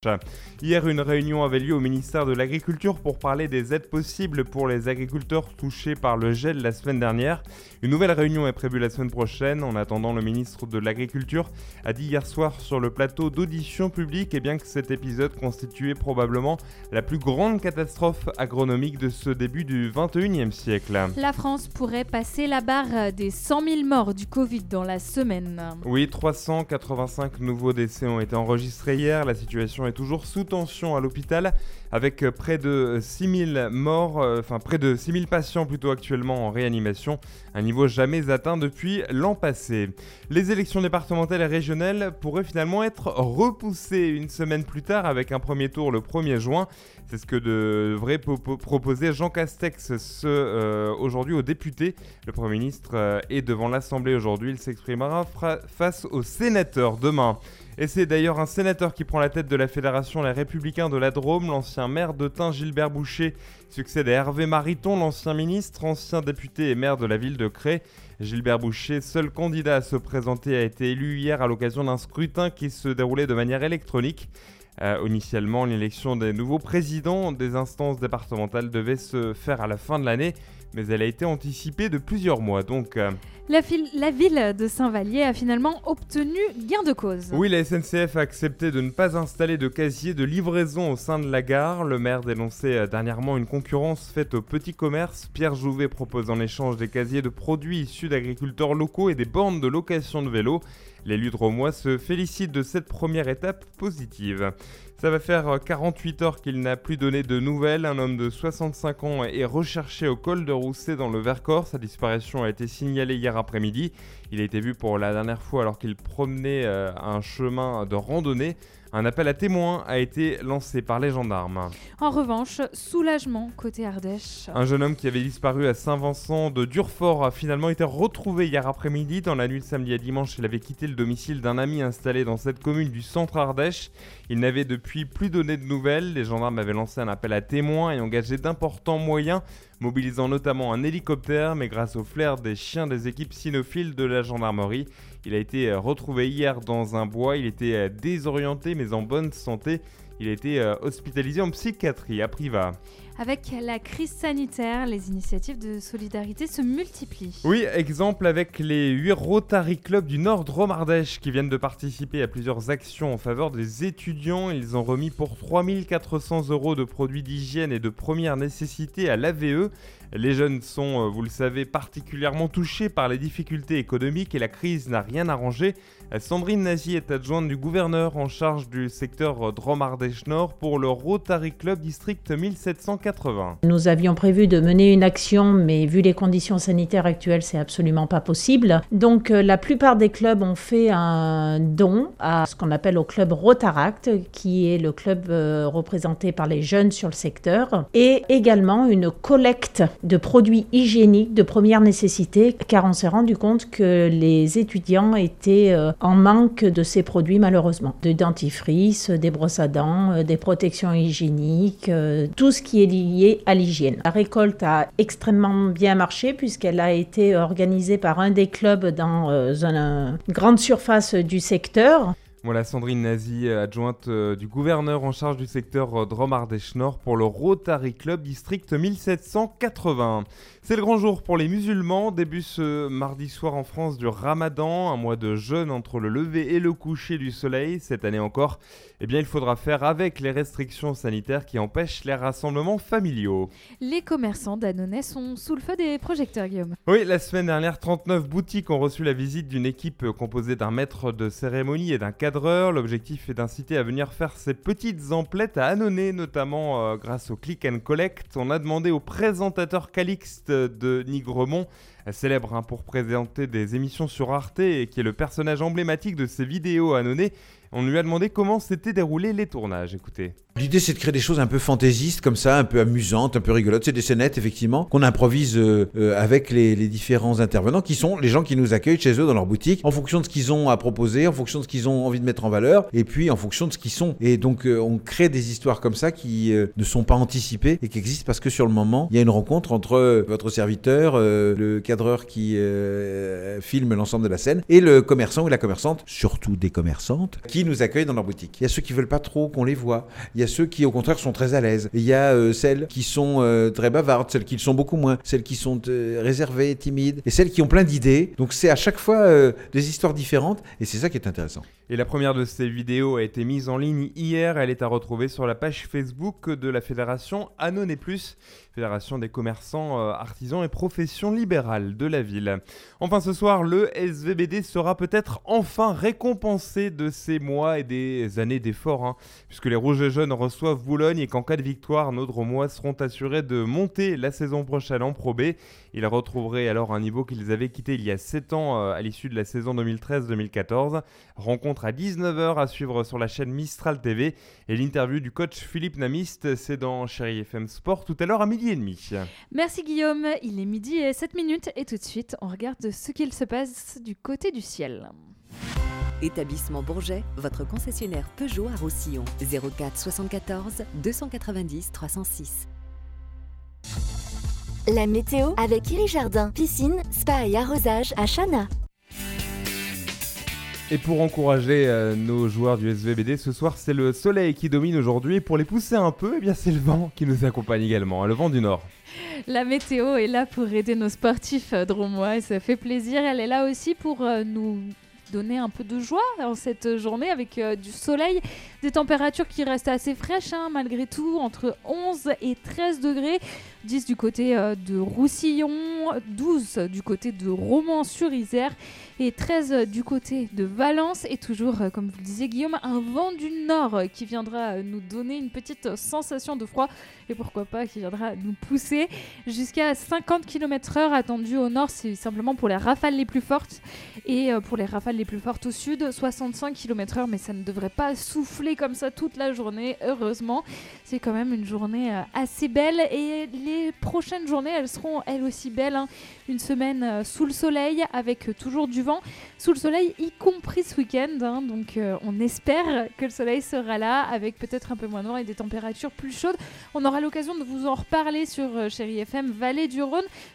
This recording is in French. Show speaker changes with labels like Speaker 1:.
Speaker 1: Hier, une réunion avait lieu au ministère de l'Agriculture pour parler des aides possibles pour les agriculteurs touchés par le gel la semaine dernière. Une nouvelle réunion est prévue la semaine prochaine. En attendant, le ministre de l'Agriculture a dit hier soir sur le plateau d'audition publique que cet épisode constituait probablement la plus grande catastrophe agronomique de ce début du 21e siècle.
Speaker 2: La France pourrait passer la barre des 100 000 morts du Covid dans la semaine.
Speaker 1: Oui, 385 nouveaux décès ont été enregistrés hier. La situation est toujours sous tension à l'hôpital avec près de 6000 morts, près de 6000 patients plutôt actuellement en réanimation, un niveau jamais atteint depuis l'an passé. Les élections départementales et régionales pourraient finalement être repoussées une semaine plus tard avec un premier tour le 1er juin. C'est ce que devrait proposer Jean Castex aujourd'hui aux députés. Le Premier ministre est devant l'Assemblée aujourd'hui. Il s'exprimera face aux sénateurs demain. Et c'est d'ailleurs un sénateur qui prend la tête de la Fédération Les Républicains de la Drôme. L'ancien maire d'Autun, Gilbert Boucher, succède à Hervé Mariton, l'ancien ministre, ancien député et maire de la ville de Cré. Gilbert Boucher, seul candidat à se présenter, a été élu hier à l'occasion d'un scrutin qui se déroulait de manière électronique. Initialement, l'élection des nouveaux présidents des instances départementales devait se faire à la fin de l'année, mais elle a été anticipée de plusieurs mois.
Speaker 2: La ville de Saint-Vallier a finalement obtenu gain de cause.
Speaker 1: Oui, la SNCF a accepté de ne pas installer de casier de livraison au sein de la gare. Le maire dénonçait dernièrement une concurrence faite aux petits commerces. Pierre Jouvet propose en échange des casiers de produits issus d'agriculteurs locaux et des bornes de location de vélos. L'élu drômois se félicite de cette première étape positive. Ça va faire 48 heures qu'il n'a plus donné de nouvelles. Un homme de 65 ans est recherché au col de Rousset dans le Vercors. Sa disparition a été signalée hier après-midi. Il a été vu pour la dernière fois alors qu'il promenait un chemin de randonnée. Un appel à témoins a été lancé par les gendarmes.
Speaker 2: En revanche, soulagement côté Ardèche.
Speaker 1: Un jeune homme qui avait disparu à Saint-Vincent de Durfort a finalement été retrouvé hier après-midi. Dans la nuit de samedi à dimanche, il avait quitté le domicile d'un ami installé dans cette commune du centre Ardèche. Il n'avait depuis plus donné de nouvelles. Les gendarmes avaient lancé un appel à témoins et engagé d'importants moyens, mobilisant notamment un hélicoptère, mais grâce au flair des chiens des équipes cynophiles de la gendarmerie. Il a été retrouvé hier dans un bois. Il était désorienté mais en bonne santé. Il a été hospitalisé en psychiatrie à Privas.
Speaker 2: Avec la crise sanitaire, les initiatives de solidarité se multiplient.
Speaker 1: Oui, exemple avec les 8 Rotary Club du Nord Drôme-Ardèche qui viennent de participer à plusieurs actions en faveur des étudiants. Ils ont remis pour 3 400 € de produits d'hygiène et de première nécessité à l'AVE. Les jeunes sont, vous le savez, particulièrement touchés par les difficultés économiques et la crise n'a rien arrangé. Sandrine Nazy est adjointe du gouverneur en charge du secteur Drôme-Ardèche Nord pour le Rotary Club District 1780.
Speaker 3: Nous avions prévu de mener une action, mais vu les conditions sanitaires actuelles, c'est absolument pas possible. Donc la plupart des clubs ont fait un don à ce qu'on appelle au club Rotaract, qui est le club représenté par les jeunes sur le secteur, et également une collecte de produits hygiéniques de première nécessité, car on s'est rendu compte que les étudiants étaient en manque de ces produits malheureusement. Des dentifrices, des brosses à dents, des protections hygiéniques, tout ce qui est lié à l'hygiène. La récolte a extrêmement bien marché puisqu'elle a été organisée par un des clubs dans une grande surface du secteur.
Speaker 1: Voilà, Sandrine Nazy, adjointe du gouverneur en charge du secteur Drôme-Ardèche Nord pour le Rotary Club District 1780. C'est le grand jour pour les musulmans. Début ce mardi soir en France du Ramadan, un mois de jeûne entre le lever et le coucher du soleil. Cette année encore, il faudra faire avec les restrictions sanitaires qui empêchent les rassemblements familiaux.
Speaker 2: Les commerçants d'Annonay sont sous le feu des projecteurs, Guillaume.
Speaker 1: Oui, la semaine dernière, 39 boutiques ont reçu la visite d'une équipe composée d'un maître de cérémonie et d'un cadreur. L'objectif est d'inciter à venir faire ces petites emplettes à Annonay, notamment grâce au Click and Collect. On a demandé au présentateur Calixte de Nigremont, célèbre pour présenter des émissions sur Arte et qui est le personnage emblématique de ces vidéos à Annonay. On lui a demandé comment s'étaient déroulés les tournages. Écoutez.
Speaker 4: L'idée, c'est de créer des choses un peu fantaisistes, comme ça, un peu amusantes, un peu rigolotes. C'est des scénettes, effectivement, qu'on improvise avec les différents intervenants, qui sont les gens qui nous accueillent chez eux dans leur boutique, en fonction de ce qu'ils ont à proposer, en fonction de ce qu'ils ont envie de mettre en valeur, et puis en fonction de ce qu'ils sont. Et donc, on crée des histoires comme ça qui ne sont pas anticipées et qui existent parce que sur le moment, il y a une rencontre entre votre serviteur, le cadreur qui filme l'ensemble de la scène, et le commerçant ou la commerçante, surtout des commerçantes, qui nous accueillent dans leur boutique. Il y a ceux qui veulent pas trop qu'on les voit. Il y a ceux qui, au contraire, sont très à l'aise. Il y a celles qui sont très bavardes, celles qui le sont beaucoup moins, celles qui sont réservées, timides, et celles qui ont plein d'idées. Donc c'est à chaque fois des histoires différentes, et c'est ça qui est intéressant.
Speaker 1: Et la première de ces vidéos a été mise en ligne hier. Elle est à retrouver sur la page Facebook de la fédération Annonay Plus, fédération des commerçants, artisans et professions libérales de la ville. Enfin ce soir, le SVBD sera peut-être enfin récompensé de ses mois et des années d'efforts, puisque les Rouges et Jaunes reçoivent Boulogne et qu'en cas de victoire, nos Drômois seront assurés de monter la saison prochaine en Pro B. Ils retrouveraient alors un niveau qu'ils avaient quitté il y a 7 ans à l'issue de la saison 2013-2014. Rencontre à 19h à suivre sur la chaîne Mistral TV. Et l'interview du coach Philippe Namiste, c'est dans Chérie FM Sport tout à l'heure à 12h30.
Speaker 2: Merci Guillaume, il est 12h07 et tout de suite on regarde ce qu'il se passe du côté du ciel.
Speaker 5: Établissement Bourget, votre concessionnaire Peugeot à Roussillon. 04 74 290 306.
Speaker 6: La météo avec Iri Jardin, piscine, spa et arrosage à Chana.
Speaker 1: Et pour encourager nos joueurs du SVBD, ce soir c'est le soleil qui domine aujourd'hui. Et pour les pousser un peu, eh bien, c'est le vent qui nous accompagne également, le vent du nord.
Speaker 2: La météo est là pour aider nos sportifs drômois et ça fait plaisir. Elle est là aussi pour nous donner un peu de joie en cette journée avec du soleil, des températures qui restent assez fraîches malgré tout, entre 11 et 13 degrés, 10 du côté de Roussillon, 12 du côté de Romans-sur-Isère et 13 du côté de Valence. Et toujours, comme vous le disiez Guillaume, un vent du nord qui viendra nous donner une petite sensation de froid et pourquoi pas qui viendra nous pousser jusqu'à 50 km/h attendu au nord. C'est simplement pour les rafales les plus fortes et pour les rafales les plus fortes au sud, 65 km/h, mais ça ne devrait pas souffler comme ça toute la journée, heureusement. C'est quand même une journée assez belle et les prochaines journées, elles seront elles aussi belles. Une semaine sous le soleil avec toujours du vent, sous le soleil y compris ce week-end. Donc on espère que le soleil sera là avec peut-être un peu moins de vent et des températures plus chaudes. On aura l'occasion de vous en reparler sur Chérie FM Vallée du Rhône